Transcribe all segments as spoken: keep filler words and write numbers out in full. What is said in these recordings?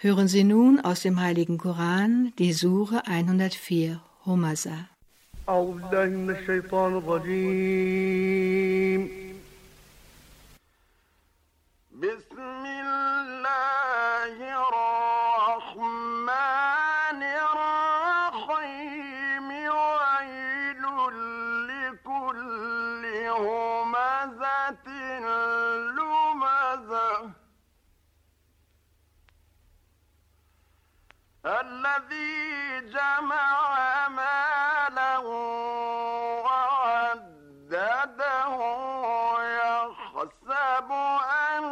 Hören Sie nun aus dem Heiligen Koran die Sure hundertvier, Humasa. أعوذ بالله من الشيطان الرجيم بسم الله الرحمن الرحيم ويل لكل همزة لمزة الذي جمع مالا وعدده يحسب أن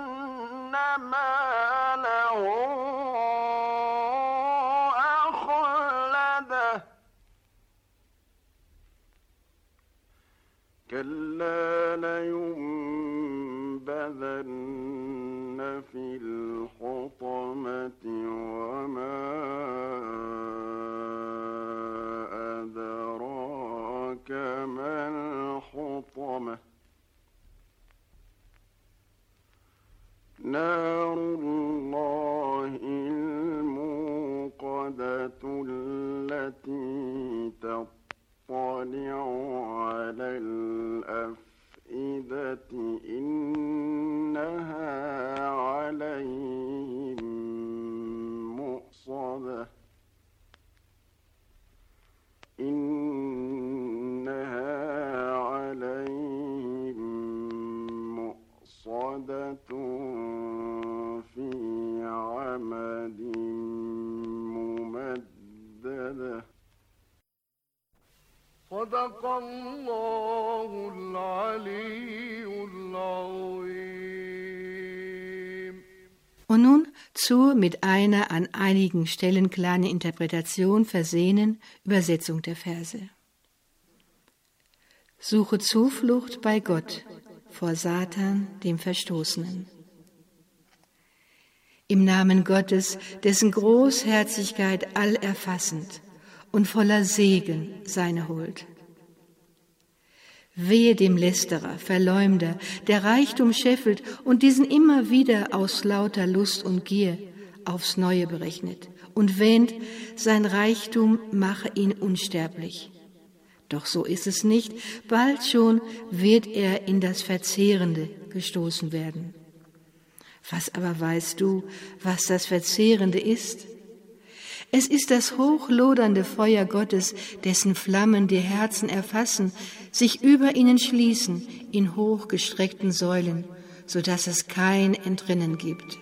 ماله أخلده كلا لينبذن في الحطمة وما أدراك ما الحطمة نار الله الموقدة التي تطلع على الأفئدة إنها عليهم مؤصدة إنها عليهم مؤصدة في عمد ممددة صدق الله العلي العظيم. Und nun zur mit einer an einigen Stellen kleinen Interpretation versehenen Übersetzung der Verse. Suche Zuflucht bei Gott vor Satan, dem Verstoßenen. Im Namen Gottes, dessen Großherzigkeit allerfassend und voller Segen seine Huld. Wehe dem Lästerer, Verleumder, der Reichtum scheffelt und diesen immer wieder aus lauter Lust und Gier aufs Neue berechnet und wähnt, sein Reichtum mache ihn unsterblich. Doch so ist es nicht, bald schon wird er in das Verzehrende gestoßen werden. Was aber weißt du, was das Verzehrende ist? Es ist das hochlodernde Feuer Gottes, dessen Flammen die Herzen erfassen, sich über ihnen schließen in hochgestreckten Säulen, so dass es kein Entrinnen gibt.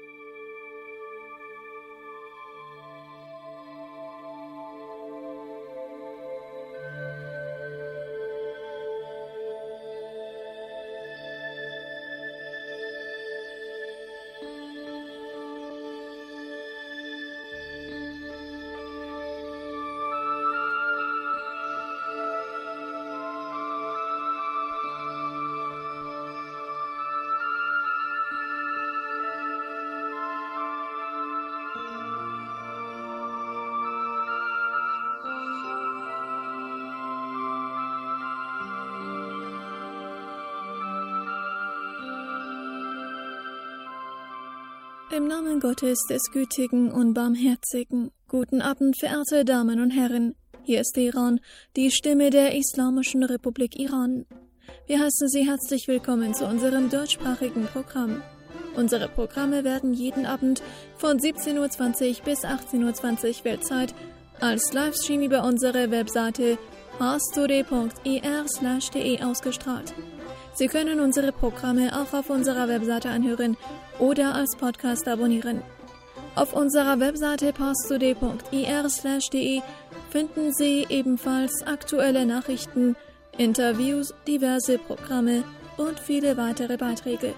Im Namen Gottes, des Gütigen und Barmherzigen. Guten Abend, verehrte Damen und Herren. Hier ist Iran, die Stimme der Islamischen Republik Iran. Wir heißen Sie herzlich willkommen zu unserem deutschsprachigen Programm. Unsere Programme werden jeden Abend von siebzehn Uhr zwanzig bis achtzehn Uhr zwanzig Weltzeit als Livestream über unsere Webseite hastoday punkt ir slash de ausgestrahlt. Sie können unsere Programme auch auf unserer Webseite anhören oder als Podcast abonnieren. Auf unserer Webseite pastoday punkt ir slash de finden Sie ebenfalls aktuelle Nachrichten, Interviews, diverse Programme und viele weitere Beiträge.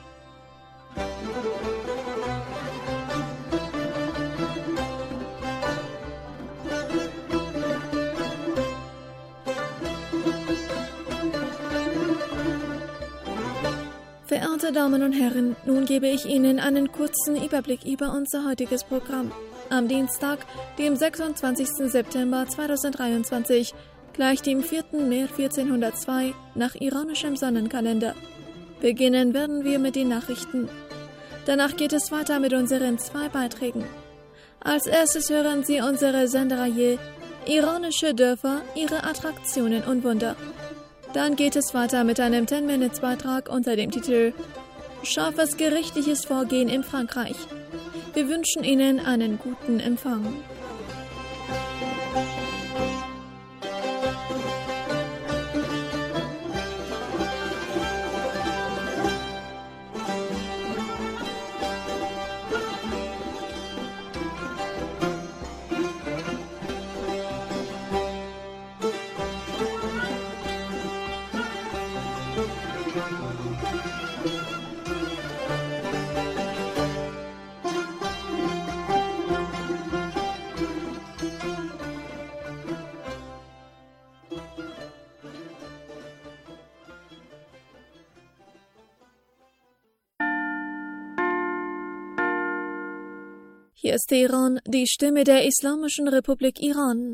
Verehrte Damen und Herren, nun gebe ich Ihnen einen kurzen Überblick über unser heutiges Programm. Am Dienstag, dem sechsundzwanzigsten September zweitausenddreiundzwanzig, gleich dem vierten März vierzehnhundertzwei nach iranischem Sonnenkalender. Beginnen werden wir mit den Nachrichten. Danach geht es weiter mit unseren zwei Beiträgen. Als erstes hören Sie unsere Sendereihe Iranische Dörfer, ihre Attraktionen und Wunder. Dann geht es weiter mit einem zehn-Minutes-Beitrag unter dem Titel Scharfes gerichtliches Vorgehen in Frankreich. Wir wünschen Ihnen einen guten Empfang. Hier ist Teheran, die Stimme der Islamischen Republik Iran.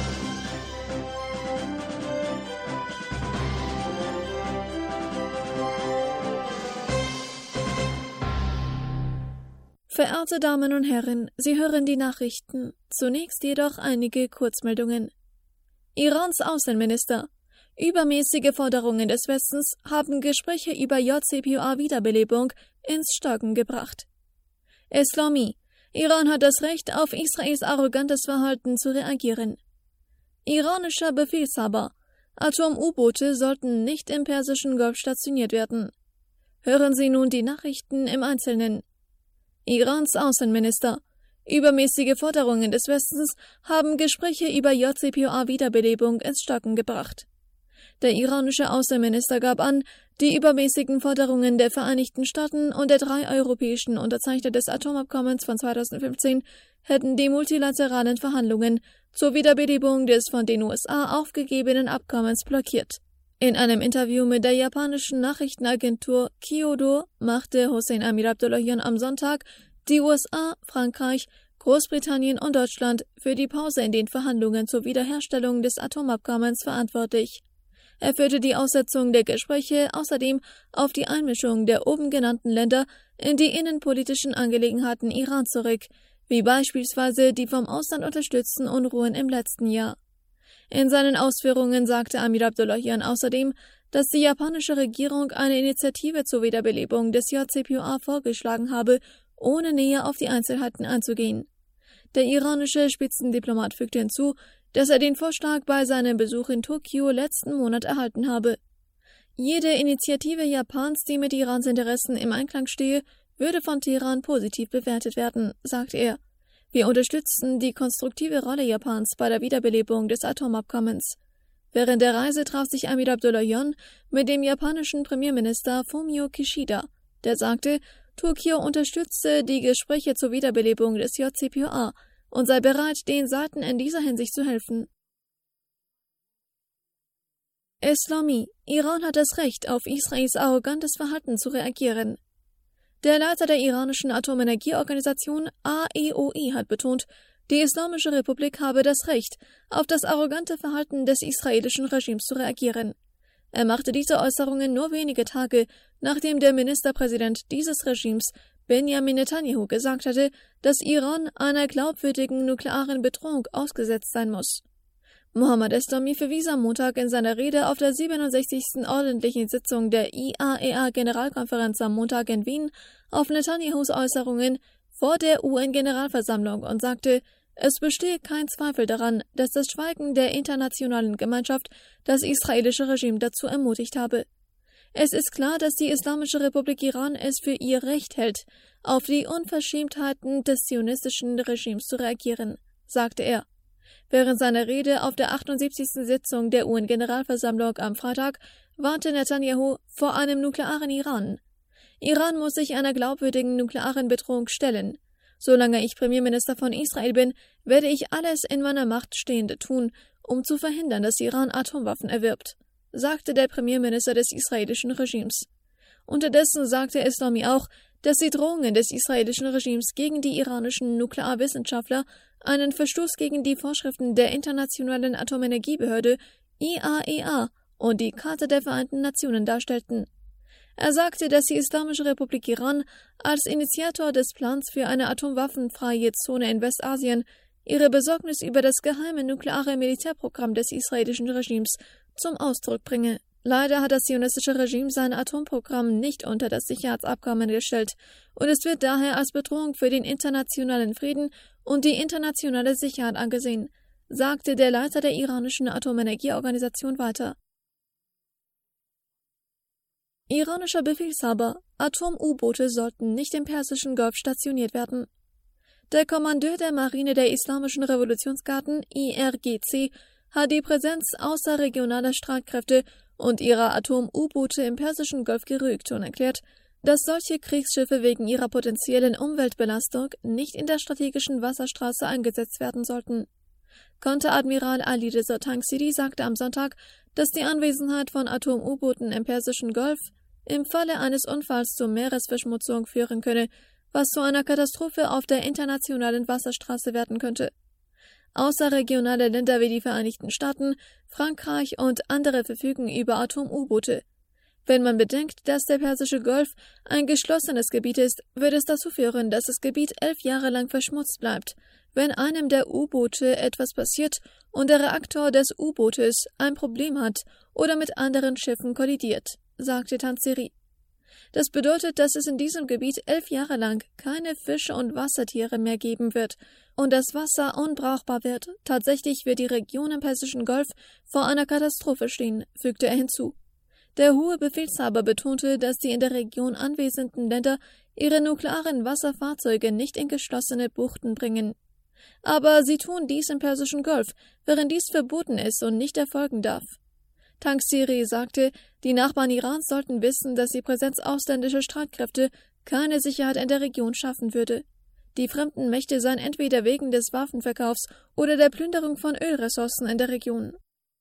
Verehrte Damen und Herren, Sie hören die Nachrichten. Zunächst jedoch einige Kurzmeldungen. Irans Außenminister. Übermäßige Forderungen des Westens haben Gespräche über J C P O A-Wiederbelebung ins Stocken gebracht. Islami. Iran hat das Recht, auf Israels arrogantes Verhalten zu reagieren. Iranischer Befehlshaber. Atom-U-Boote sollten nicht im Persischen Golf stationiert werden. Hören Sie nun die Nachrichten im Einzelnen. Irans Außenminister. Übermäßige Forderungen des Westens haben Gespräche über J C P O A-Wiederbelebung ins Stocken gebracht. Der iranische Außenminister gab an, die übermäßigen Forderungen der Vereinigten Staaten und der drei europäischen Unterzeichner des Atomabkommens von zweitausendfünfzehn hätten die multilateralen Verhandlungen zur Wiederbelebung des von den U S A aufgegebenen Abkommens blockiert. In einem Interview mit der japanischen Nachrichtenagentur Kyodo machte Hossein Amir Abdullahian am Sonntag die U S A, Frankreich, Großbritannien und Deutschland für die Pause in den Verhandlungen zur Wiederherstellung des Atomabkommens verantwortlich. Er führte die Aussetzung der Gespräche außerdem auf die Einmischung der oben genannten Länder in die innenpolitischen Angelegenheiten Iran zurück, wie beispielsweise die vom Ausland unterstützten Unruhen im letzten Jahr. In seinen Ausführungen sagte Amir Abdullahian außerdem, dass die japanische Regierung eine Initiative zur Wiederbelebung des J C P O A vorgeschlagen habe, ohne näher auf die Einzelheiten einzugehen. Der iranische Spitzendiplomat fügte hinzu, dass er den Vorschlag bei seinem Besuch in Tokio letzten Monat erhalten habe. Jede Initiative Japans, die mit Irans Interessen im Einklang stehe, würde von Teheran positiv bewertet werden, sagte er. Wir unterstützen die konstruktive Rolle Japans bei der Wiederbelebung des Atomabkommens. Während der Reise traf sich Amir Abdullahian mit dem japanischen Premierminister Fumio Kishida, der sagte, Tokio unterstütze die Gespräche zur Wiederbelebung des J C P O A und sei bereit, den Seiten in dieser Hinsicht zu helfen. Islami. Iran hat das Recht, auf Israels arrogantes Verhalten zu reagieren. Der Leiter der iranischen Atomenergieorganisation A E O I hat betont, die Islamische Republik habe das Recht, auf das arrogante Verhalten des israelischen Regimes zu reagieren. Er machte diese Äußerungen nur wenige Tage, nachdem der Ministerpräsident dieses Regimes, Benjamin Netanyahu, gesagt hatte, dass Iran einer glaubwürdigen nuklearen Bedrohung ausgesetzt sein muss. Mohammad Eslami verwies am Montag in seiner Rede auf der siebenundsechzigsten ordentlichen Sitzung der I A E A-Generalkonferenz am Montag in Wien auf Netanyahus Äußerungen vor der U N-Generalversammlung und sagte, es bestehe kein Zweifel daran, dass das Schweigen der internationalen Gemeinschaft das israelische Regime dazu ermutigt habe. Es ist klar, dass die Islamische Republik Iran es für ihr Recht hält, auf die Unverschämtheiten des zionistischen Regimes zu reagieren, sagte er. Während seiner Rede auf der achtundsiebzigsten Sitzung der U N-Generalversammlung am Freitag warnte Netanyahu vor einem nuklearen Iran. Iran muss sich einer glaubwürdigen nuklearen Bedrohung stellen. Solange ich Premierminister von Israel bin, werde ich alles in meiner Macht Stehende tun, um zu verhindern, dass Iran Atomwaffen erwirbt, sagte der Premierminister des israelischen Regimes. Unterdessen sagte Islami auch, dass die Drohungen des israelischen Regimes gegen die iranischen Nuklearwissenschaftler einen Verstoß gegen die Vorschriften der Internationalen Atomenergiebehörde I A E A und die Charta der Vereinten Nationen darstellten. Er sagte, dass die Islamische Republik Iran als Initiator des Plans für eine atomwaffenfreie Zone in Westasien ihre Besorgnis über das geheime nukleare Militärprogramm des israelischen Regimes zum Ausdruck bringe. Leider hat das zionistische Regime sein Atomprogramm nicht unter das Sicherheitsabkommen gestellt und es wird daher als Bedrohung für den internationalen Frieden und die internationale Sicherheit angesehen, sagte der Leiter der iranischen Atomenergieorganisation weiter. Iranischer Befehlshaber: Atom-U-Boote sollten nicht im Persischen Golf stationiert werden. Der Kommandeur der Marine der Islamischen Revolutionsgarden I R G C hat die Präsenz außerregionaler Streitkräfte und ihrer Atom-U-Boote im Persischen Golf gerügt und erklärt, dass solche Kriegsschiffe wegen ihrer potenziellen Umweltbelastung nicht in der strategischen Wasserstraße eingesetzt werden sollten. Konteradmiral Ali Reza Tangsiri sagte am Sonntag, dass die Anwesenheit von Atom-U-Booten im Persischen Golf im Falle eines Unfalls zur Meeresverschmutzung führen könne, was zu einer Katastrophe auf der internationalen Wasserstraße werden könnte. Außerregionale Länder wie die Vereinigten Staaten, Frankreich und andere verfügen über Atom-U-Boote. Wenn man bedenkt, dass der Persische Golf ein geschlossenes Gebiet ist, wird es dazu führen, dass das Gebiet elf Jahre lang verschmutzt bleibt, wenn einem der U-Boote etwas passiert und der Reaktor des U-Bootes ein Problem hat oder mit anderen Schiffen kollidiert, sagte Tansiri. Das bedeutet, dass es in diesem Gebiet elf Jahre lang keine Fische und Wassertiere mehr geben wird und das Wasser unbrauchbar wird. Tatsächlich wird die Region im Persischen Golf vor einer Katastrophe stehen, fügte er hinzu. Der hohe Befehlshaber betonte, dass die in der Region anwesenden Länder ihre nuklearen Wasserfahrzeuge nicht in geschlossene Buchten bringen. Aber sie tun dies im Persischen Golf, während dies verboten ist und nicht erfolgen darf. Tangsiri sagte, die Nachbarn Irans sollten wissen, dass die Präsenz ausländischer Streitkräfte keine Sicherheit in der Region schaffen würde. Die fremden Mächte seien entweder wegen des Waffenverkaufs oder der Plünderung von Ölressourcen in der Region.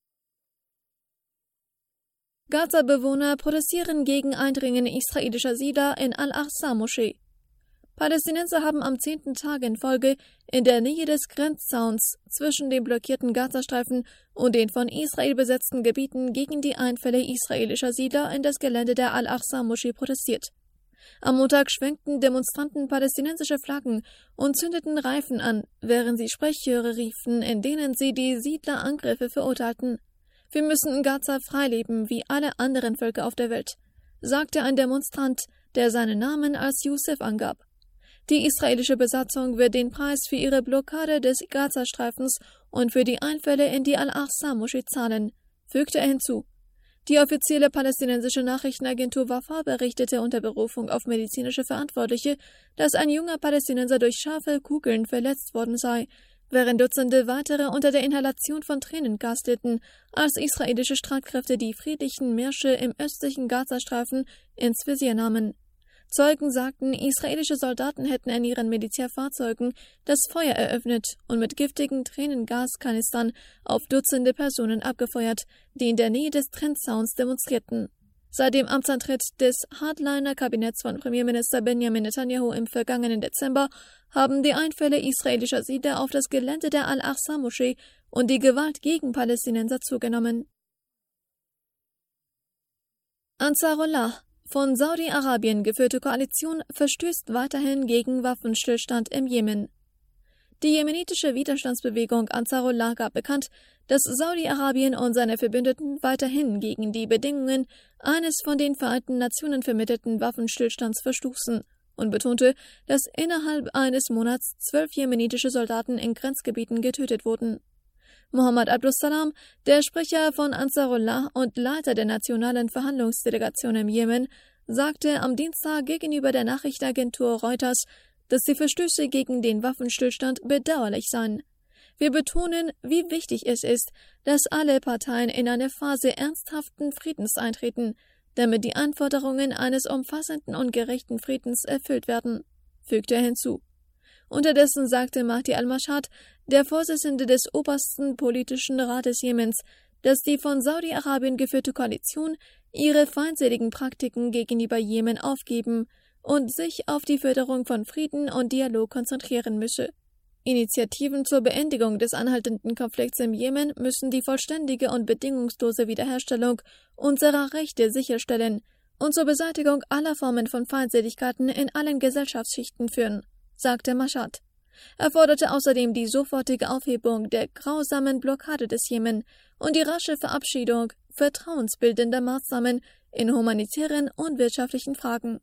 Gaza-Bewohner protestieren gegen Eindringen israelischer Siedler in Al-Aqsa-Moschee. Palästinenser haben am zehnten Tag in Folge in der Nähe des Grenzzauns zwischen dem blockierten Gazastreifen und den von Israel besetzten Gebieten gegen die Einfälle israelischer Siedler in das Gelände der Al-Aqsa-Moschee protestiert. Am Montag schwenkten Demonstranten palästinensische Flaggen und zündeten Reifen an, während sie Sprechchöre riefen, in denen sie die Siedlerangriffe verurteilten. Wir müssen in Gaza frei leben, wie alle anderen Völker auf der Welt, sagte ein Demonstrant, der seinen Namen als Youssef angab. Die israelische Besatzung wird den Preis für ihre Blockade des Gazastreifens und für die Einfälle in die Al-Aqsa-Moschee zahlen, fügte er hinzu. Die offizielle palästinensische Nachrichtenagentur Wafa berichtete unter Berufung auf medizinische Verantwortliche, dass ein junger Palästinenser durch scharfe Kugeln verletzt worden sei, während Dutzende weitere unter der Inhalation von Tränengas litten, als israelische Streitkräfte die friedlichen Märsche im östlichen Gazastreifen ins Visier nahmen. Zeugen sagten, israelische Soldaten hätten in ihren Militärfahrzeugen das Feuer eröffnet und mit giftigen Tränengaskanistern auf Dutzende Personen abgefeuert, die in der Nähe des Grenzzauns demonstrierten. Seit dem Amtsantritt des Hardliner-Kabinetts von Premierminister Benjamin Netanyahu im vergangenen Dezember haben die Einfälle israelischer Siedler auf das Gelände der Al-Aqsa-Moschee und die Gewalt gegen Palästinenser zugenommen. Ansarullah, von Saudi-Arabien geführte Koalition, verstößt weiterhin gegen Waffenstillstand im Jemen. Die jemenitische Widerstandsbewegung Ansarullah gab bekannt, dass Saudi-Arabien und seine Verbündeten weiterhin gegen die Bedingungen eines von den Vereinten Nationen vermittelten Waffenstillstands verstoßen und betonte, dass innerhalb eines Monats zwölf jemenitische Soldaten in Grenzgebieten getötet wurden. Mohammed Abdussalam, der Sprecher von Ansarullah und Leiter der nationalen Verhandlungsdelegation im Jemen, sagte am Dienstag gegenüber der Nachrichtenagentur Reuters, dass die Verstöße gegen den Waffenstillstand bedauerlich seien. Wir betonen, wie wichtig es ist, dass alle Parteien in eine Phase ernsthaften Friedens eintreten, damit die Anforderungen eines umfassenden und gerechten Friedens erfüllt werden, fügte er hinzu. Unterdessen sagte Mahdi al-Mashhad, der Vorsitzende des obersten politischen Rates Jemens, dass die von Saudi-Arabien geführte Koalition ihre feindseligen Praktiken gegenüber Jemen aufgeben und sich auf die Förderung von Frieden und Dialog konzentrieren müsse. Initiativen zur Beendigung des anhaltenden Konflikts im Jemen müssen die vollständige und bedingungslose Wiederherstellung unserer Rechte sicherstellen und zur Beseitigung aller Formen von Feindseligkeiten in allen Gesellschaftsschichten führen, sagte Mashhad. Er forderte außerdem die sofortige Aufhebung der grausamen Blockade des Jemen und die rasche Verabschiedung vertrauensbildender Maßnahmen in humanitären und wirtschaftlichen Fragen.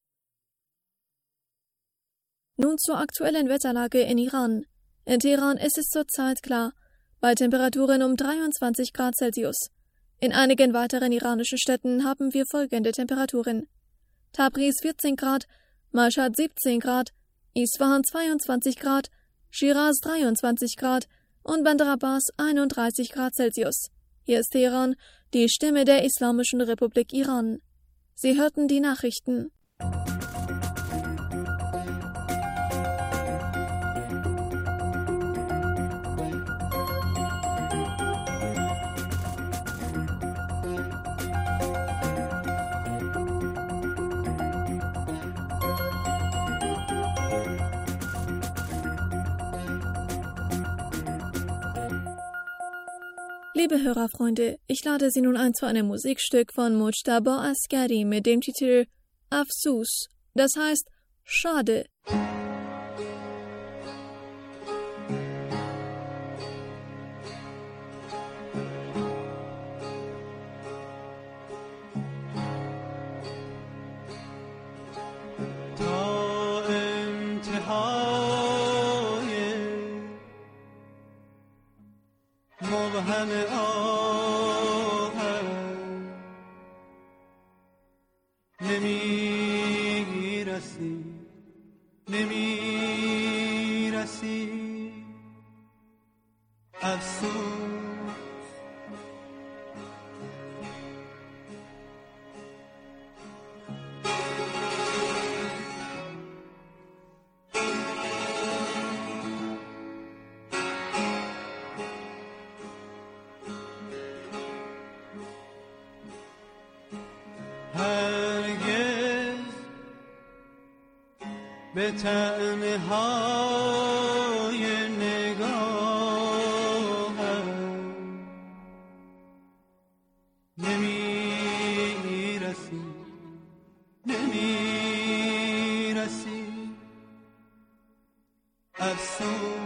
Nun zur aktuellen Wetterlage in Iran. In Teheran ist es zurzeit klar, bei Temperaturen um dreiundzwanzig Grad Celsius. In einigen weiteren iranischen Städten haben wir folgende Temperaturen: Tabriz vierzehn Grad, Mashhad siebzehn Grad, Isfahan zweiundzwanzig Grad, Shiraz dreiundzwanzig Grad und Bandar Abbas einunddreißig Grad Celsius. Hier ist Teheran, die Stimme der Islamischen Republik Iran. Sie hörten die Nachrichten. Liebe Hörerfreunde, ich lade Sie nun ein zu einem Musikstück von Mujtaba Askari mit dem Titel Afsus, das heißt Schade. همه آهم نمی رسی نمی رسی افسوس به طعم های نگاهم نمی رسی نمی رسی افسوس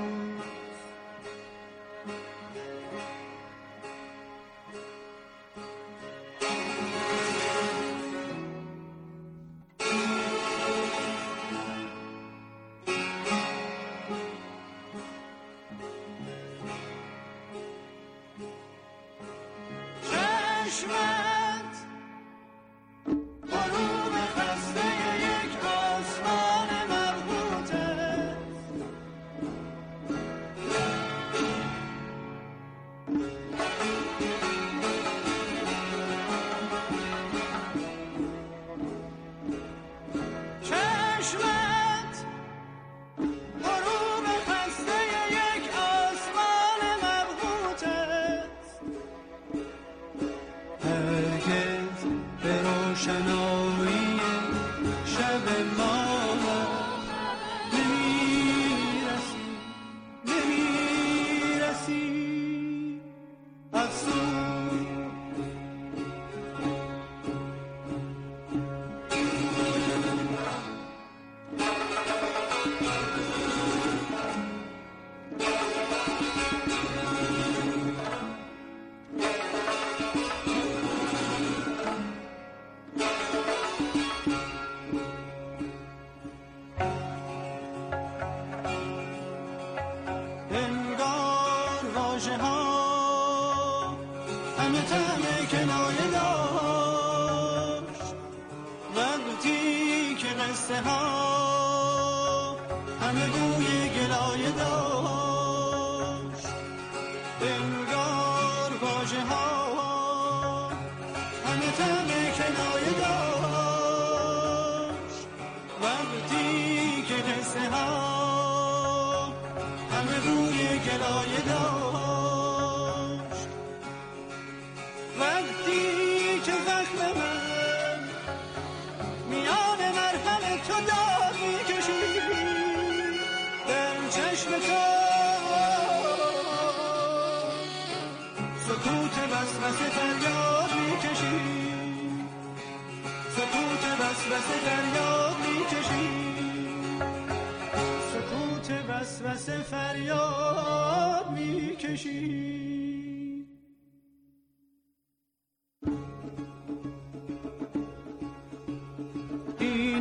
سکوت وسوسه فریاد میکشی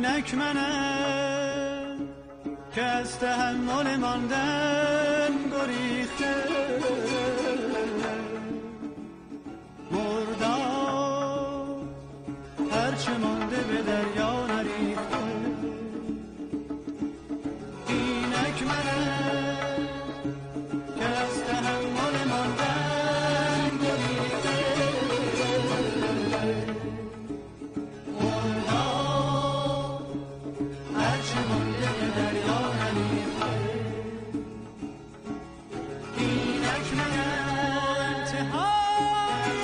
اینک منم که از تحمل ماندن گریخته مردم هرچه مانده به دریا نریخته اینک منم که از تحمل ماندن گریخته مردم هرچه مانده به دریا نریخته اینک منم انتهای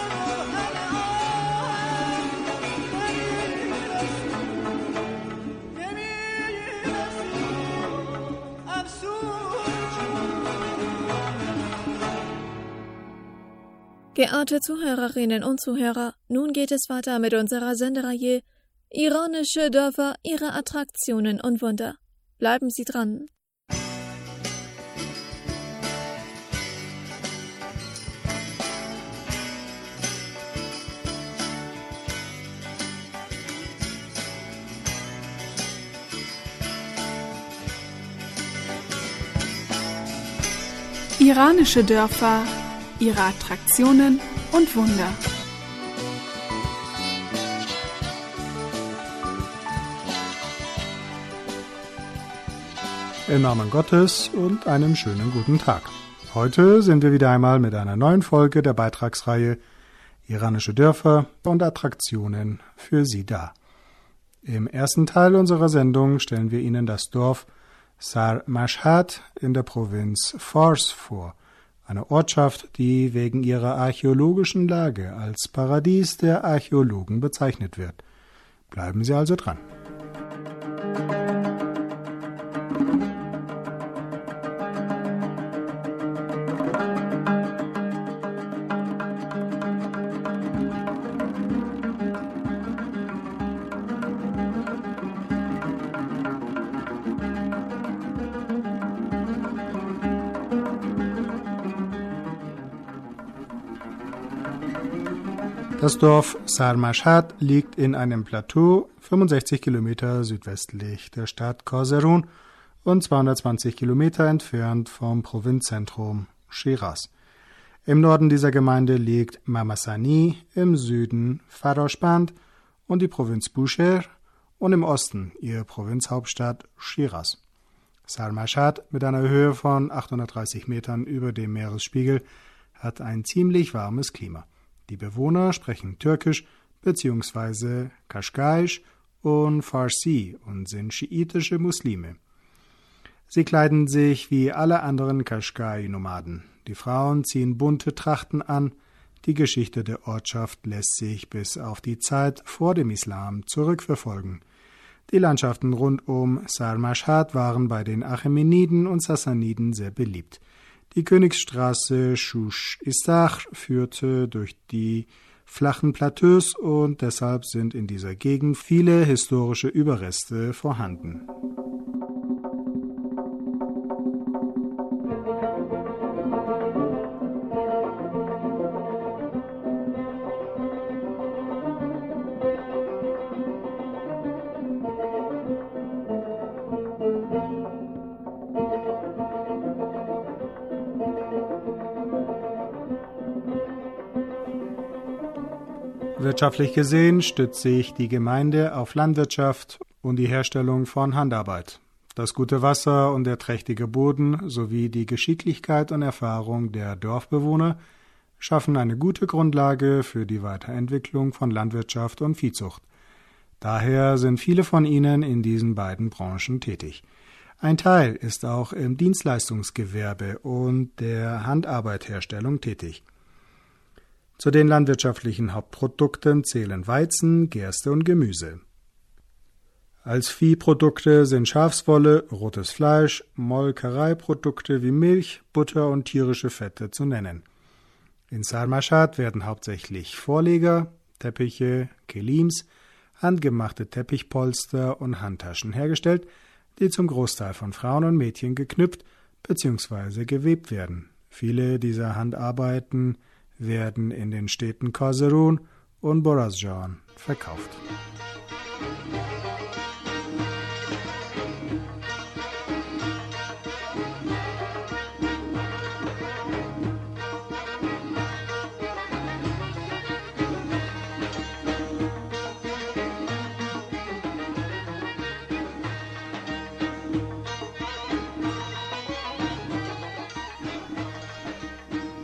Geehrte Zuhörerinnen und Zuhörer, nun geht es weiter mit unserer Sendereihe Iranische Dörfer, ihre Attraktionen und Wunder. Bleiben Sie dran. Iranische Dörfer, ihre Attraktionen und Wunder. Im Namen Gottes und einem schönen guten Tag. Heute sind wir wieder einmal mit einer neuen Folge der Beitragsreihe Iranische Dörfer und Attraktionen für Sie da. Im ersten Teil unserer Sendung stellen wir Ihnen das Dorf Sar Mashhad in der Provinz Fars vor, eine Ortschaft, die wegen ihrer archäologischen Lage als Paradies der Archäologen bezeichnet wird. Bleiben Sie also dran. Das Dorf Sar Mashhad liegt in einem Plateau, fünfundsechzig Kilometer südwestlich der Stadt Kaserun und zweihundertzwanzig Kilometer entfernt vom Provinzzentrum Shiraz. Im Norden dieser Gemeinde liegt Mamasani, im Süden Farashband und die Provinz Bushehr und im Osten ihre Provinzhauptstadt Shiraz. Sar Mashhad mit einer Höhe von achthundertdreißig Metern über dem Meeresspiegel hat ein ziemlich warmes Klima. Die Bewohner sprechen Türkisch bzw. Kaschkaisch und Farsi und sind schiitische Muslime. Sie kleiden sich wie alle anderen Kaschkai-Nomaden. Die Frauen ziehen bunte Trachten an. Die Geschichte der Ortschaft lässt sich bis auf die Zeit vor dem Islam zurückverfolgen. Die Landschaften rund um Sar Mashhad waren bei den Achämeniden und Sassaniden sehr beliebt. Die Königsstraße Shush-Isach führte durch die flachen Plateaus und deshalb sind in dieser Gegend viele historische Überreste vorhanden. Wirtschaftlich gesehen stützt sich die Gemeinde auf Landwirtschaft und die Herstellung von Handarbeit. Das gute Wasser und der trächtige Boden sowie die Geschicklichkeit und Erfahrung der Dorfbewohner schaffen eine gute Grundlage für die Weiterentwicklung von Landwirtschaft und Viehzucht. Daher sind viele von ihnen in diesen beiden Branchen tätig. Ein Teil ist auch im Dienstleistungsgewerbe und der Handarbeitherstellung tätig. Zu den landwirtschaftlichen Hauptprodukten zählen Weizen, Gerste und Gemüse. Als Viehprodukte sind Schafswolle, rotes Fleisch, Molkereiprodukte wie Milch, Butter und tierische Fette zu nennen. In Sar Mashhad werden hauptsächlich Vorleger, Teppiche, Kelims, handgemachte Teppichpolster und Handtaschen hergestellt, die zum Großteil von Frauen und Mädchen geknüpft bzw. gewebt werden. Viele dieser Handarbeiten werden in den Städten Kaserun und Borazjan verkauft.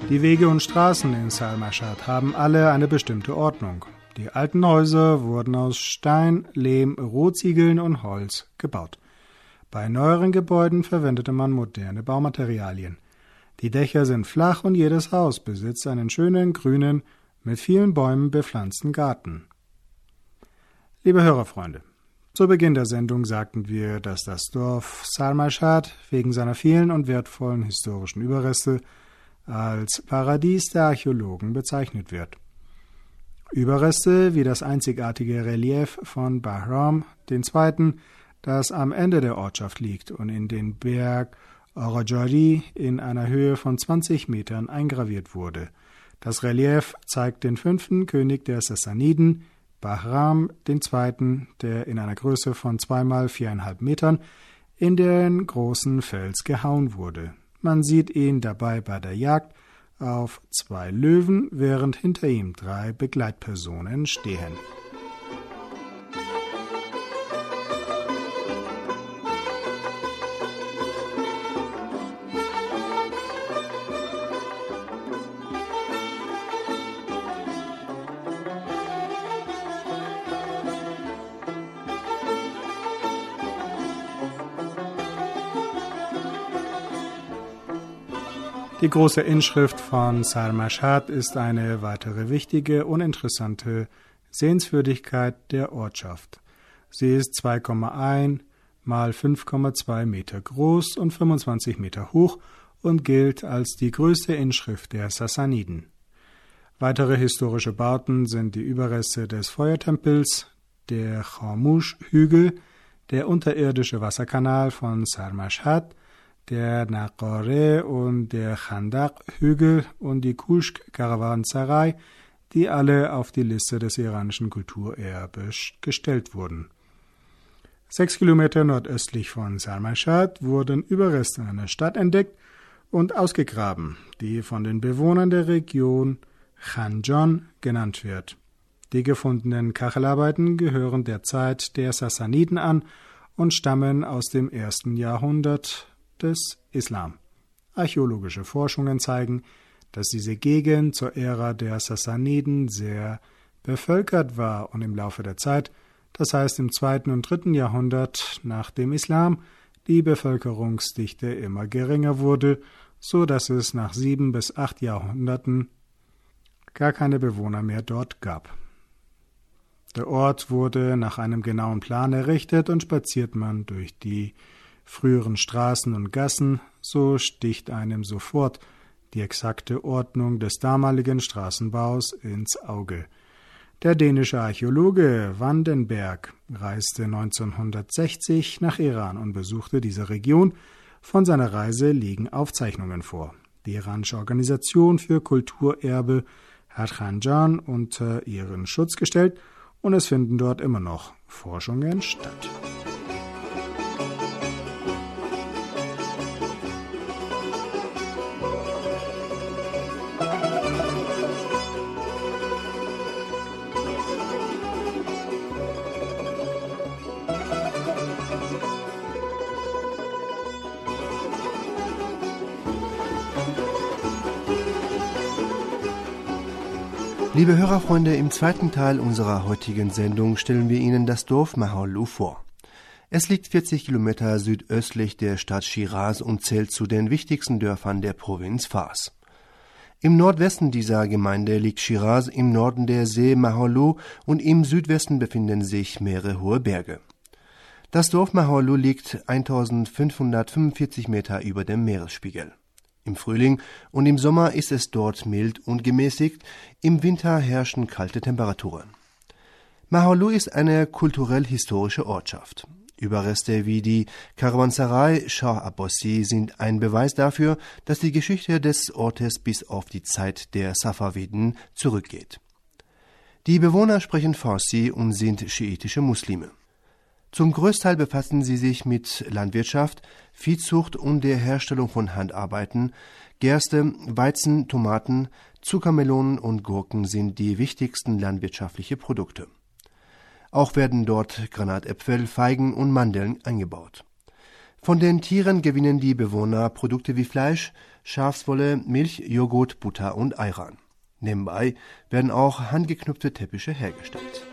Die Wege und Straßen in Salmashad haben alle eine bestimmte Ordnung. Die alten Häuser wurden aus Stein, Lehm, Rohziegeln und Holz gebaut. Bei neueren Gebäuden verwendete man moderne Baumaterialien. Die Dächer sind flach und jedes Haus besitzt einen schönen, grünen, mit vielen Bäumen bepflanzten Garten. Liebe Hörerfreunde, zu Beginn der Sendung sagten wir, dass das Dorf Salmashad wegen seiner vielen und wertvollen historischen Überreste als Paradies der Archäologen bezeichnet wird. Überreste wie das einzigartige Relief von Bahram der Zweite., das am Ende der Ortschaft liegt und in den Berg Orajari in einer Höhe von zwanzig Metern eingraviert wurde. Das Relief zeigt den fünften König der Sassaniden, Bahram der Zweite., der in einer Größe von zweimal viereinhalb Metern in den großen Fels gehauen wurde. Man sieht ihn dabei bei der Jagd auf zwei Löwen, während hinter ihm drei Begleitpersonen stehen. Die große Inschrift von Salmashad ist eine weitere wichtige und interessante Sehenswürdigkeit der Ortschaft. Sie ist zwei Komma eins mal fünf Komma zwei Meter groß und fünfundzwanzig Meter hoch und gilt als die größte Inschrift der Sassaniden. Weitere historische Bauten sind die Überreste des Feuertempels, der Khamush-Hügel, der unterirdische Wasserkanal von Salmashad, der Naqare und der Khandaq-Hügel und die Kushk-Karawanserei, die alle auf die Liste des iranischen Kulturerbes gestellt wurden. Sechs Kilometer nordöstlich von Salmashad wurden Überreste einer Stadt entdeckt und ausgegraben, die von den Bewohnern der Region Khanjan genannt wird. Die gefundenen Kachelarbeiten gehören der Zeit der Sassaniden an und stammen aus dem ersten Jahrhundert des Islam. Archäologische Forschungen zeigen, dass diese Gegend zur Ära der Sassaniden sehr bevölkert war und im Laufe der Zeit, das heißt im zweiten und dritten Jahrhundert nach dem Islam, die Bevölkerungsdichte immer geringer wurde, so dass es nach sieben bis acht Jahrhunderten gar keine Bewohner mehr dort gab. Der Ort wurde nach einem genauen Plan errichtet und spaziert man durch die früheren Straßen und Gassen, so sticht einem sofort die exakte Ordnung des damaligen Straßenbaus ins Auge. Der dänische Archäologe Vandenberg reiste neunzehnhundertsechzig nach Iran und besuchte diese Region. Von seiner Reise liegen Aufzeichnungen vor. Die iranische Organisation für Kulturerbe hat Khanjan unter ihren Schutz gestellt und es finden dort immer noch Forschungen statt. Liebe Hörerfreunde, im zweiten Teil unserer heutigen Sendung stellen wir Ihnen das Dorf Mahalu vor. Es liegt vierzig Kilometer südöstlich der Stadt Schiraz und zählt zu den wichtigsten Dörfern der Provinz Fars. Im Nordwesten dieser Gemeinde liegt Schiraz, im Norden der See Mahalu und im Südwesten befinden sich mehrere hohe Berge. Das Dorf Mahalu liegt eintausendfünfhundertfünfundvierzig Meter über dem Meeresspiegel. Im Frühling und im Sommer ist es dort mild und gemäßigt, im Winter herrschen kalte Temperaturen. Mahalu ist eine kulturell-historische Ortschaft. Überreste wie die Karawanserei Shah Abbasi sind ein Beweis dafür, dass die Geschichte des Ortes bis auf die Zeit der Safawiden zurückgeht. Die Bewohner sprechen Farsi und sind schiitische Muslime. Zum Großteil befassen sie sich mit Landwirtschaft, Viehzucht und der Herstellung von Handarbeiten. Gerste, Weizen, Tomaten, Zuckermelonen und Gurken sind die wichtigsten landwirtschaftlichen Produkte. Auch werden dort Granatäpfel, Feigen und Mandeln angebaut. Von den Tieren gewinnen die Bewohner Produkte wie Fleisch, Schafswolle, Milch, Joghurt, Butter und Ayran. Nebenbei werden auch handgeknüpfte Teppiche hergestellt.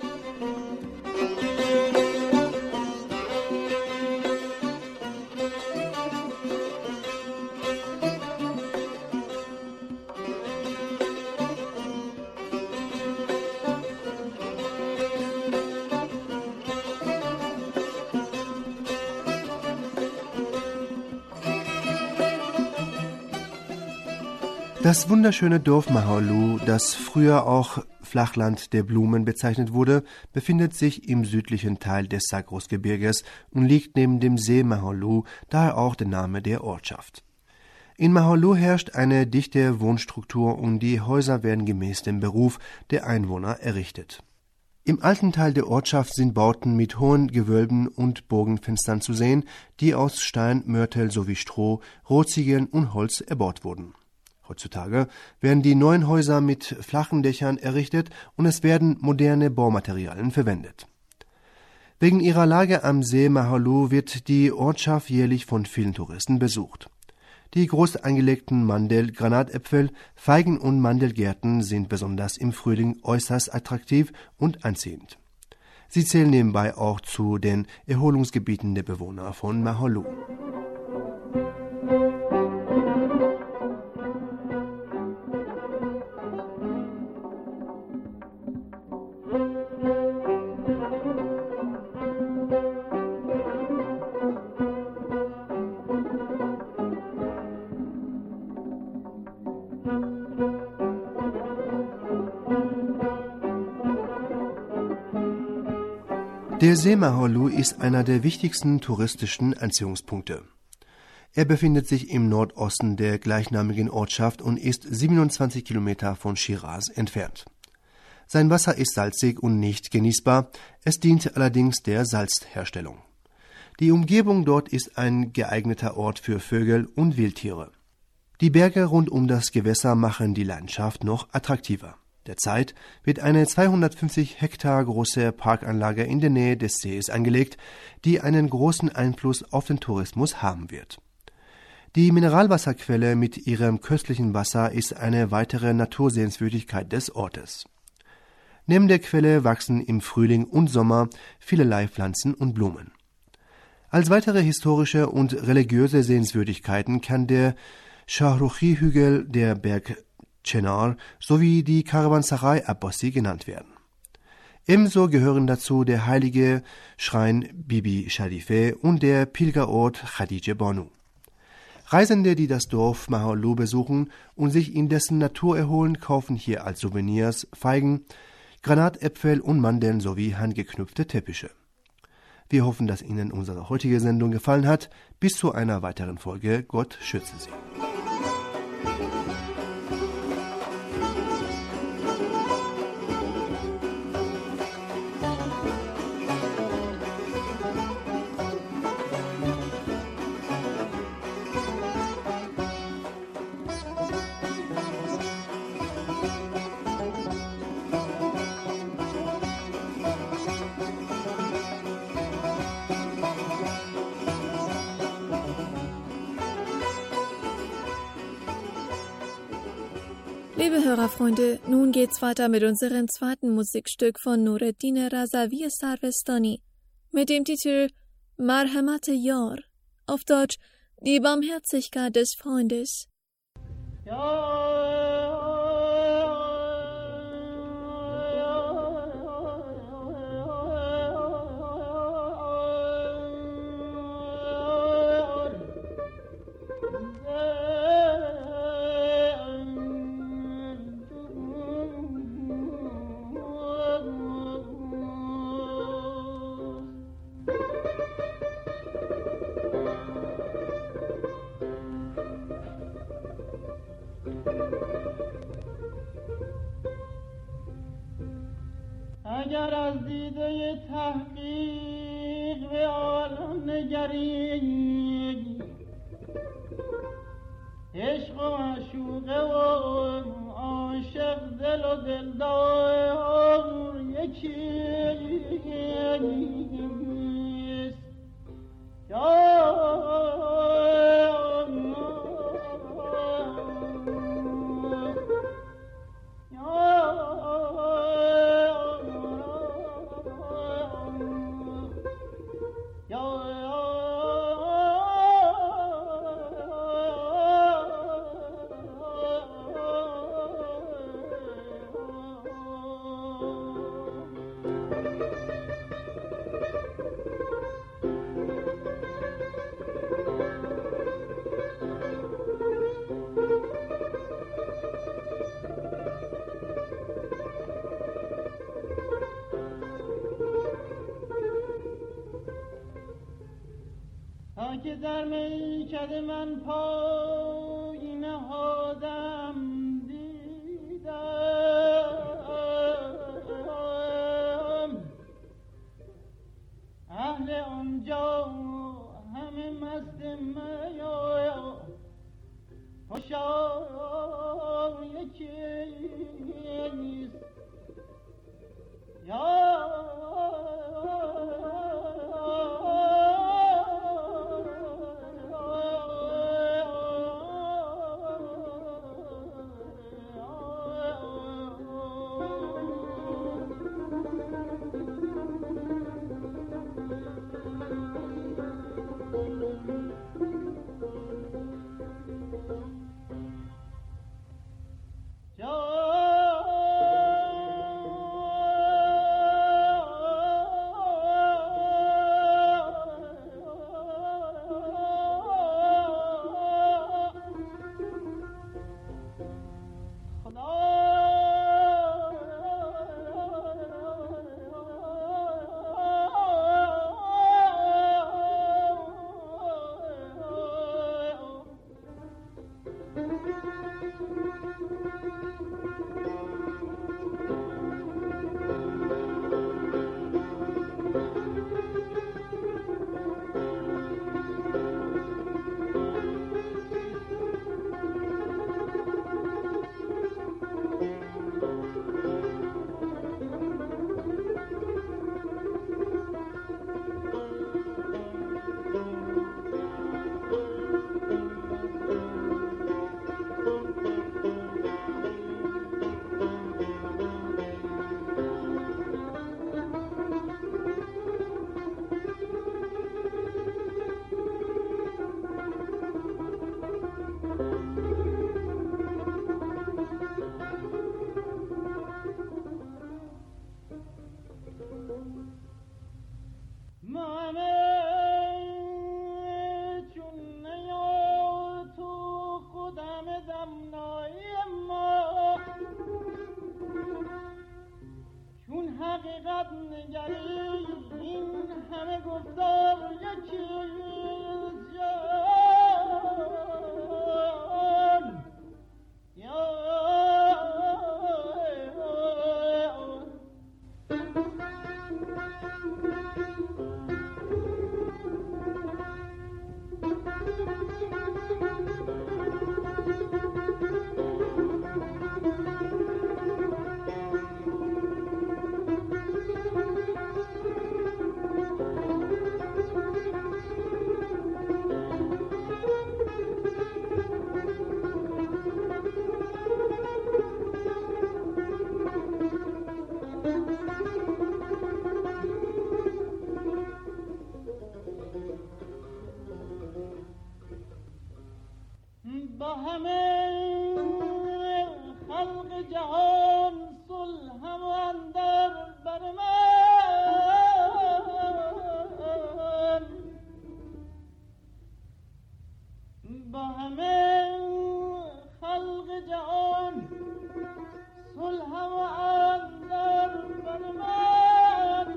Das wunderschöne Dorf Mahaolu, das früher auch Flachland der Blumen bezeichnet wurde, befindet sich im südlichen Teil des Zagros-Gebirges und liegt neben dem See Mahaolu, daher auch der Name der Ortschaft. In Mahaolu herrscht eine dichte Wohnstruktur und die Häuser werden gemäß dem Beruf der Einwohner errichtet. Im alten Teil der Ortschaft sind Bauten mit hohen Gewölben und Bogenfenstern zu sehen, die aus Stein, Mörtel sowie Stroh, Rohziegeln und Holz erbaut wurden. Heutzutage werden die neuen Häuser mit flachen Dächern errichtet und es werden moderne Baumaterialien verwendet. Wegen ihrer Lage am See Mahaolu wird die Ortschaft jährlich von vielen Touristen besucht. Die groß angelegten Mandel-, Granatäpfel-, Feigen- und Mandelgärten sind besonders im Frühling äußerst attraktiv und anziehend. Sie zählen nebenbei auch zu den Erholungsgebieten der Bewohner von Mahaolu. Der See Mahaolu ist einer der wichtigsten touristischen Anziehungspunkte. Er befindet sich im Nordosten der gleichnamigen Ortschaft und ist siebenundzwanzig Kilometer von Schiraz entfernt. Sein Wasser ist salzig und nicht genießbar, es dient allerdings der Salzherstellung. Die Umgebung dort ist ein geeigneter Ort für Vögel und Wildtiere. Die Berge rund um das Gewässer machen die Landschaft noch attraktiver. Derzeit wird eine zweihundertfünfzig Hektar große Parkanlage in der Nähe des Sees angelegt, die einen großen Einfluss auf den Tourismus haben wird. Die Mineralwasserquelle mit ihrem köstlichen Wasser ist eine weitere Natursehenswürdigkeit des Ortes. Neben der Quelle wachsen im Frühling und Sommer vielerlei Pflanzen und Blumen. Als weitere historische und religiöse Sehenswürdigkeiten kann der Shahruchi-Hügel, der Berg Chenar sowie die Karawanserei Abbasi genannt werden. Ebenso gehören dazu der heilige Schrein Bibi Sharife und der Pilgerort Khadija Banu. Reisende, die das Dorf Mahaolu besuchen und sich in dessen Natur erholen, kaufen hier als Souvenirs Feigen, Granatäpfel und Mandeln sowie handgeknüpfte Teppiche. Wir hoffen, dass Ihnen unsere heutige Sendung gefallen hat. Bis zu einer weiteren Folge. Gott schütze Sie. Liebe Hörerfreunde, nun geht's weiter mit unserem zweiten Musikstück von Nureddin Razavi Sarvestani mit dem Titel Marhamat-e Yar, auf Deutsch Die Barmherzigkeit des Freundes. Ja. اگر از دیده تحقیق به عالم نگری عشق و معشوقه و عاشق دل و دلدار یکیست. تا که در میکده من پای نهادم دیدم اهل آنجا همه مست میا خوشا یکی نیست یا با همه خلق جهان صلحم اندر بر من با همه خلق جهان صلحم اندر بر من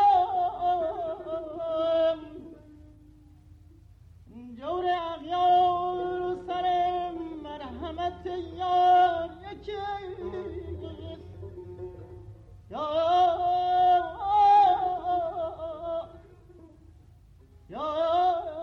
جور اغیار سر مرحمت یار یکیست یا یا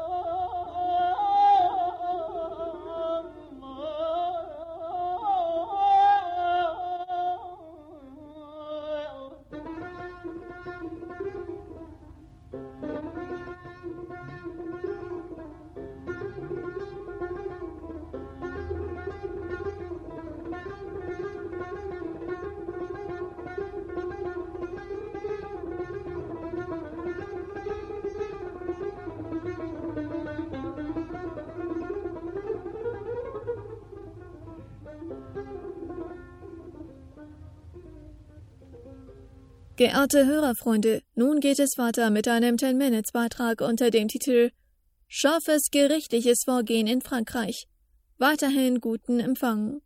Geehrte Hörerfreunde, nun geht es weiter mit einem Ten-Minutes-Beitrag unter dem Titel Scharfes gerichtliches Vorgehen in Frankreich. Weiterhin guten Empfang.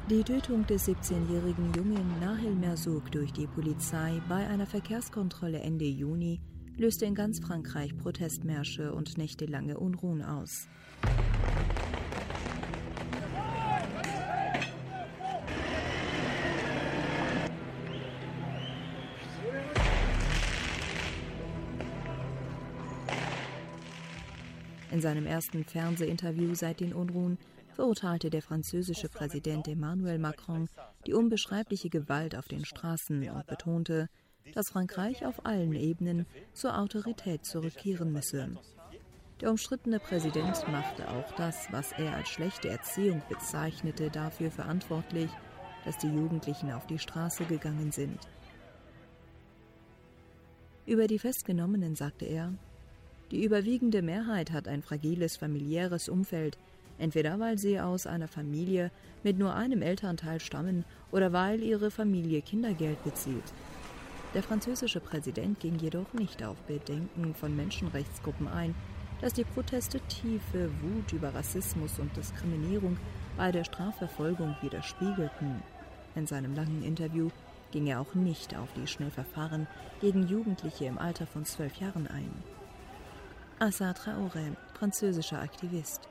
Die Tötung des siebzehnjährigen Jungen Nahel Merzouk durch die Polizei bei einer Verkehrskontrolle Ende Juni löste in ganz Frankreich Protestmärsche und nächtelange Unruhen aus. In seinem ersten Fernsehinterview seit den Unruhen verurteilte der französische Präsident Emmanuel Macron die unbeschreibliche Gewalt auf den Straßen und betonte, dass Frankreich auf allen Ebenen zur Autorität zurückkehren müsse. Der umstrittene Präsident machte auch das, was er als schlechte Erziehung bezeichnete, dafür verantwortlich, dass die Jugendlichen auf die Straße gegangen sind. Über die Festgenommenen sagte er: Die überwiegende Mehrheit hat ein fragiles familiäres Umfeld, entweder weil sie aus einer Familie mit nur einem Elternteil stammen oder weil ihre Familie Kindergeld bezieht. Der französische Präsident ging jedoch nicht auf Bedenken von Menschenrechtsgruppen ein, dass die Proteste tiefe Wut über Rassismus und Diskriminierung bei der Strafverfolgung widerspiegelten. In seinem langen Interview ging er auch nicht auf die Schnellverfahren gegen Jugendliche im Alter von zwölf Jahren ein. Assa Traoré, französischer Aktivist.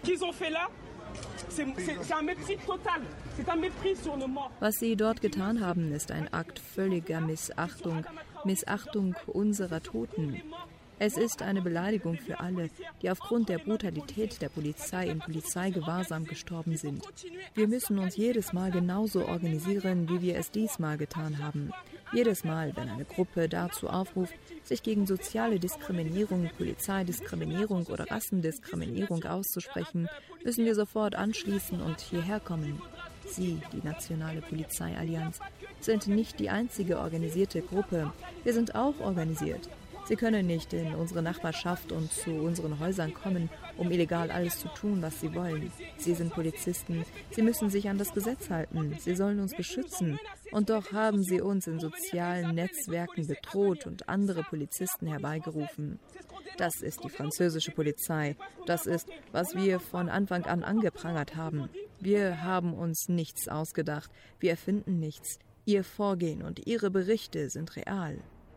Was sie dort getan haben, ist ein Akt völliger Missachtung, Missachtung unserer Toten. Es ist eine Beleidigung für alle, die aufgrund der Brutalität der Polizei in Polizeigewahrsam gestorben sind. Wir müssen uns jedes Mal genauso organisieren, wie wir es diesmal getan haben. Jedes Mal, wenn eine Gruppe dazu aufruft, sich gegen soziale Diskriminierung, Polizeidiskriminierung oder Rassendiskriminierung auszusprechen, müssen wir sofort anschließen und hierher kommen. Sie, die Nationale Polizeiallianz, sind nicht die einzige organisierte Gruppe. Wir sind auch organisiert. Sie können nicht in unsere Nachbarschaft und zu unseren Häusern kommen, um illegal alles zu tun, was sie wollen. Sie sind Polizisten. Sie müssen sich an das Gesetz halten. Sie sollen uns beschützen. Und doch haben sie uns in sozialen Netzwerken bedroht und andere Polizisten herbeigerufen. Das ist die französische Polizei. Das ist, was wir von Anfang an angeprangert haben. Wir haben uns nichts ausgedacht. Wir erfinden nichts. Ihr Vorgehen und ihre Berichte sind real.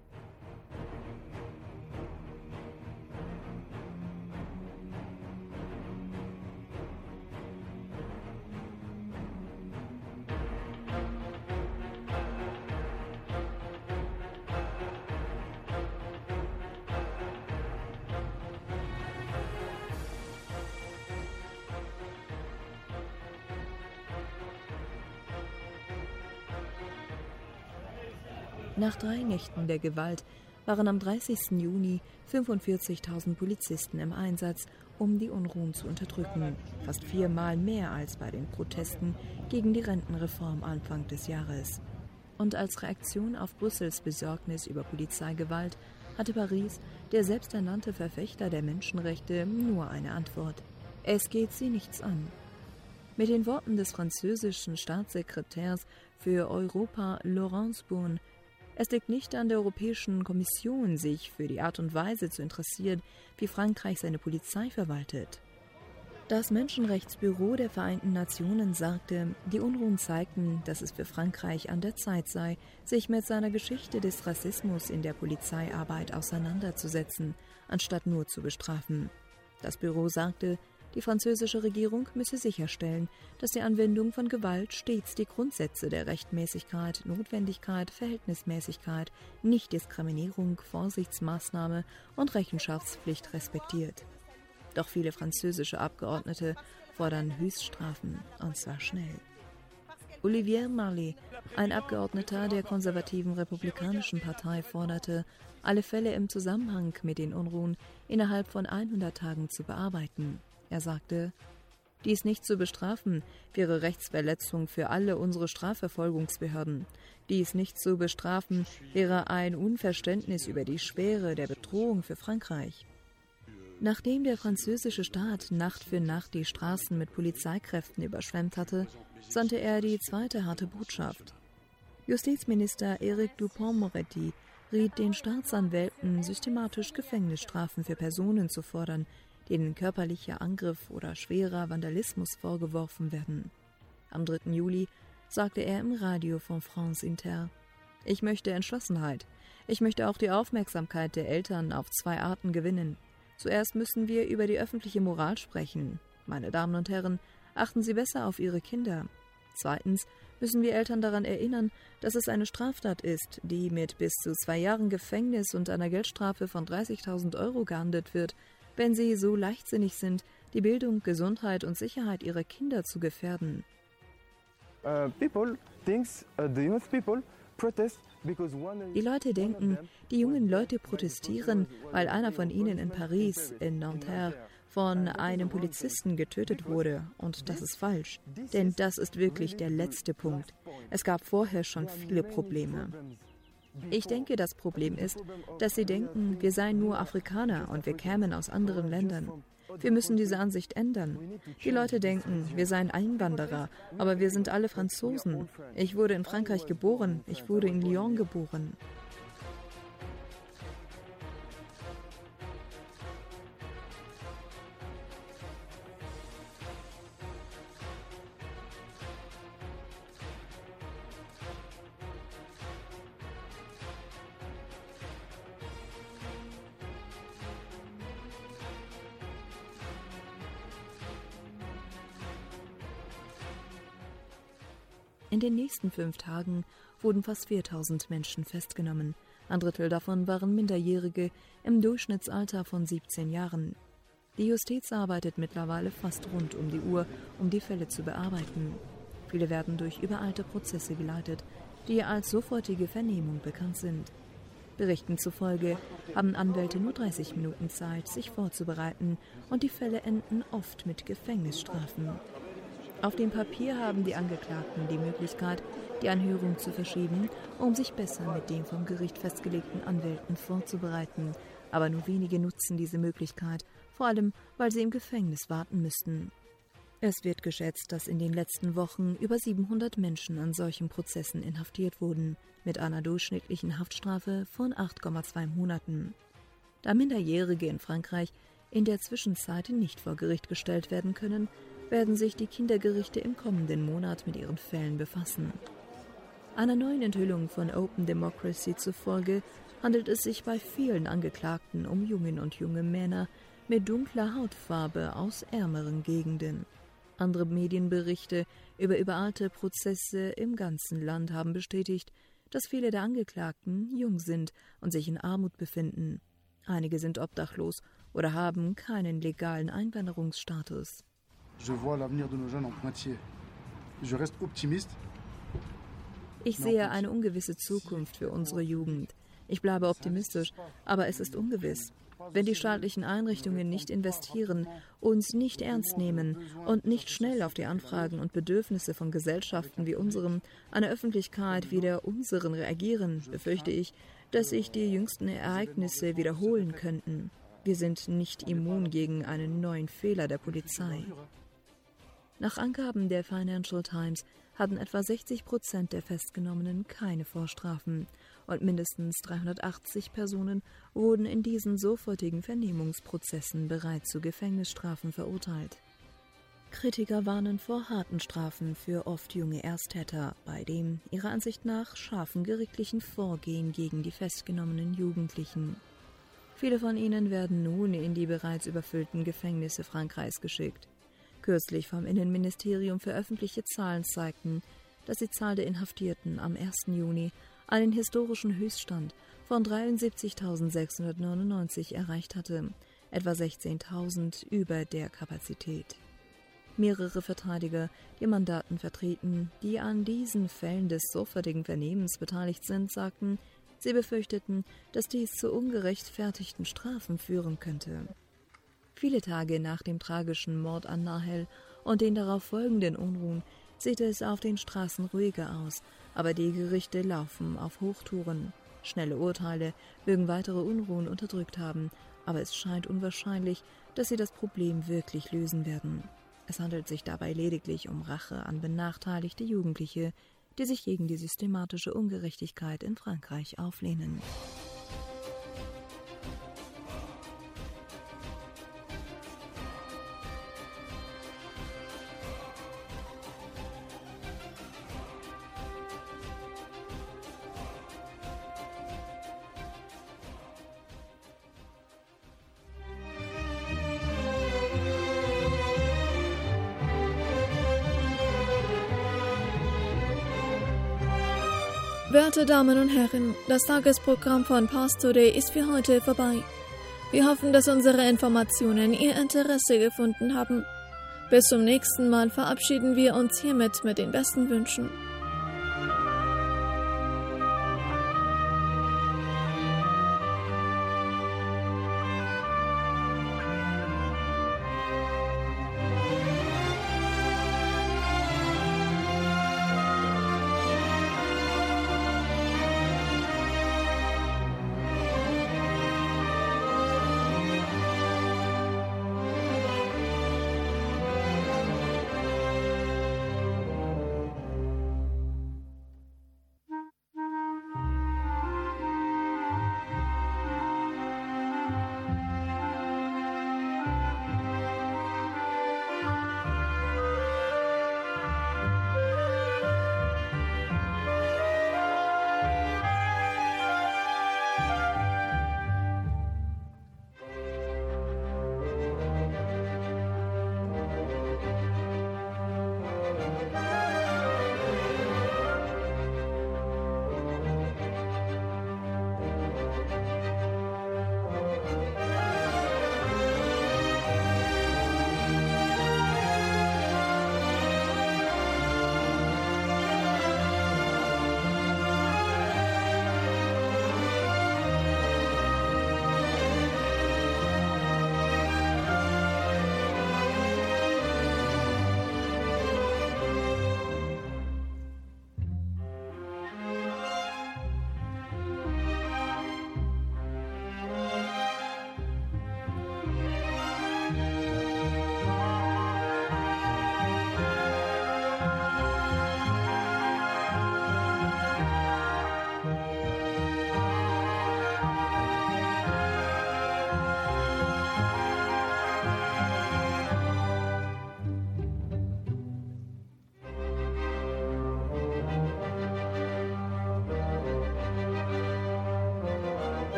Nach drei Nächten der Gewalt waren am dreißigsten Juni fünfundvierzigtausend Polizisten im Einsatz, um die Unruhen zu unterdrücken. Fast viermal mehr als bei den Protesten gegen die Rentenreform Anfang des Jahres. Und als Reaktion auf Brüssels Besorgnis über Polizeigewalt hatte Paris, der selbsternannte Verfechter der Menschenrechte, nur eine Antwort: Es geht sie nichts an. Mit den Worten des französischen Staatssekretärs für Europa, Laurence Bourne: Es liegt nicht an der Europäischen Kommission, sich für die Art und Weise zu interessieren, wie Frankreich seine Polizei verwaltet. Das Menschenrechtsbüro der Vereinten Nationen sagte, die Unruhen zeigten, dass es für Frankreich an der Zeit sei, sich mit seiner Geschichte des Rassismus in der Polizeiarbeit auseinanderzusetzen, anstatt nur zu bestrafen. Das Büro sagte, die französische Regierung müsse sicherstellen, dass die Anwendung von Gewalt stets die Grundsätze der Rechtmäßigkeit, Notwendigkeit, Verhältnismäßigkeit, Nichtdiskriminierung, Vorsichtsmaßnahme und Rechenschaftspflicht respektiert. Doch viele französische Abgeordnete fordern Höchststrafen, und zwar schnell. Olivier Marley, ein Abgeordneter der konservativen Republikanischen Partei, forderte, alle Fälle im Zusammenhang mit den Unruhen innerhalb von hundert Tagen zu bearbeiten. Er sagte, dies nicht zu bestrafen, wäre Rechtsverletzung für alle unsere Strafverfolgungsbehörden. Dies nicht zu bestrafen, wäre ein Unverständnis über die Schwere der Bedrohung für Frankreich. Nachdem der französische Staat Nacht für Nacht die Straßen mit Polizeikräften überschwemmt hatte, sandte er die zweite harte Botschaft. Justizminister Éric Dupond-Moretti riet den Staatsanwälten, systematisch Gefängnisstrafen für Personen zu fordern, denen körperlicher Angriff oder schwerer Vandalismus vorgeworfen werden. Am dritten Juli sagte er im Radio von France Inter: Ich möchte Entschlossenheit. Ich möchte auch die Aufmerksamkeit der Eltern auf zwei Arten gewinnen. Zuerst müssen wir über die öffentliche Moral sprechen. Meine Damen und Herren, achten Sie besser auf Ihre Kinder. Zweitens müssen wir Eltern daran erinnern, dass es eine Straftat ist, die mit bis zu zwei Jahren Gefängnis und einer Geldstrafe von dreißigtausend Euro geahndet wird, wenn sie so leichtsinnig sind, die Bildung, Gesundheit und Sicherheit ihrer Kinder zu gefährden. Uh, people thinks, uh, the youth people protest. Die Leute denken, die jungen Leute protestieren, weil einer von ihnen in Paris, in Nanterre, von einem Polizisten getötet wurde. Und das ist falsch. Denn das ist wirklich der letzte Punkt. Es gab vorher schon viele Probleme. Ich denke, das Problem ist, dass sie denken, wir seien nur Afrikaner und wir kämen aus anderen Ländern. Wir müssen diese Ansicht ändern. Die Leute denken, wir seien Einwanderer, aber wir sind alle Franzosen. Ich wurde in Frankreich geboren, ich wurde in Lyon geboren. In den nächsten fünf Tagen wurden fast viertausend Menschen festgenommen. Ein Drittel davon waren Minderjährige im Durchschnittsalter von siebzehn Jahren. Die Justiz arbeitet mittlerweile fast rund um die Uhr, um die Fälle zu bearbeiten. Viele werden durch übereilte Prozesse geleitet, die als sofortige Vernehmung bekannt sind. Berichten zufolge haben Anwälte nur dreißig Minuten Zeit, sich vorzubereiten, und die Fälle enden oft mit Gefängnisstrafen. Auf dem Papier haben die Angeklagten die Möglichkeit, die Anhörung zu verschieben, um sich besser mit den vom Gericht festgelegten Anwälten vorzubereiten. Aber nur wenige nutzen diese Möglichkeit, vor allem, weil sie im Gefängnis warten müssten. Es wird geschätzt, dass in den letzten Wochen über siebenhundert Menschen an solchen Prozessen inhaftiert wurden, mit einer durchschnittlichen Haftstrafe von acht Komma zwei Monaten. Da Minderjährige in Frankreich in der Zwischenzeit nicht vor Gericht gestellt werden können, werden sich die Kindergerichte im kommenden Monat mit ihren Fällen befassen. Einer neuen Enthüllung von Open Democracy zufolge handelt es sich bei vielen Angeklagten um Jungen und junge Männer mit dunkler Hautfarbe aus ärmeren Gegenden. Andere Medienberichte über übereilte Prozesse im ganzen Land haben bestätigt, dass viele der Angeklagten jung sind und sich in Armut befinden. Einige sind obdachlos oder haben keinen legalen Einwanderungsstatus. Je vois l'avenir de nos jeunes en pointillé. Je reste optimiste. Ich sehe eine ungewisse Zukunft für unsere Jugend. Ich bleibe optimistisch, aber es ist ungewiss. Wenn die staatlichen Einrichtungen nicht investieren, uns nicht ernst nehmen und nicht schnell auf die Anfragen und Bedürfnisse von Gesellschaften wie unserem, einer Öffentlichkeit wie der unseren reagieren, befürchte ich, dass sich die jüngsten Ereignisse wiederholen könnten. Wir sind nicht immun gegen einen neuen Fehler der Polizei. Nach Angaben der Financial Times hatten etwa sechzig Prozent der Festgenommenen keine Vorstrafen und mindestens dreihundertachtzig Personen wurden in diesen sofortigen Vernehmungsprozessen bereits zu Gefängnisstrafen verurteilt. Kritiker warnen vor harten Strafen für oft junge Ersttäter, bei dem ihrer Ansicht nach scharfen gerichtlichen Vorgehen gegen die festgenommenen Jugendlichen. Viele von ihnen werden nun in die bereits überfüllten Gefängnisse Frankreichs geschickt. Kürzlich vom Innenministerium veröffentlichte Zahlen zeigten, dass die Zahl der Inhaftierten am ersten Juni einen historischen Höchststand von dreiundsiebzigtausendsechshundertneunundneunzig erreicht hatte, etwa sechzehntausend über der Kapazität. Mehrere Verteidiger, die Mandaten vertreten, die an diesen Fällen des sofortigen Vernehmens beteiligt sind, sagten, sie befürchteten, dass dies zu ungerechtfertigten Strafen führen könnte. Viele Tage nach dem tragischen Mord an Nahel und den darauf folgenden Unruhen sieht es auf den Straßen ruhiger aus, aber die Gerichte laufen auf Hochtouren. Schnelle Urteile mögen weitere Unruhen unterdrückt haben, aber es scheint unwahrscheinlich, dass sie das Problem wirklich lösen werden. Es handelt sich dabei lediglich um Rache an benachteiligte Jugendliche, die sich gegen die systematische Ungerechtigkeit in Frankreich auflehnen. Werte Damen und Herren, das Tagesprogramm von Pars Today ist für heute vorbei. Wir hoffen, dass unsere Informationen Ihr Interesse gefunden haben. Bis zum nächsten Mal verabschieden wir uns hiermit mit den besten Wünschen.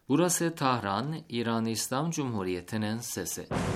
Burası Tahran, İran İslam Cumhuriyeti'nin sesi.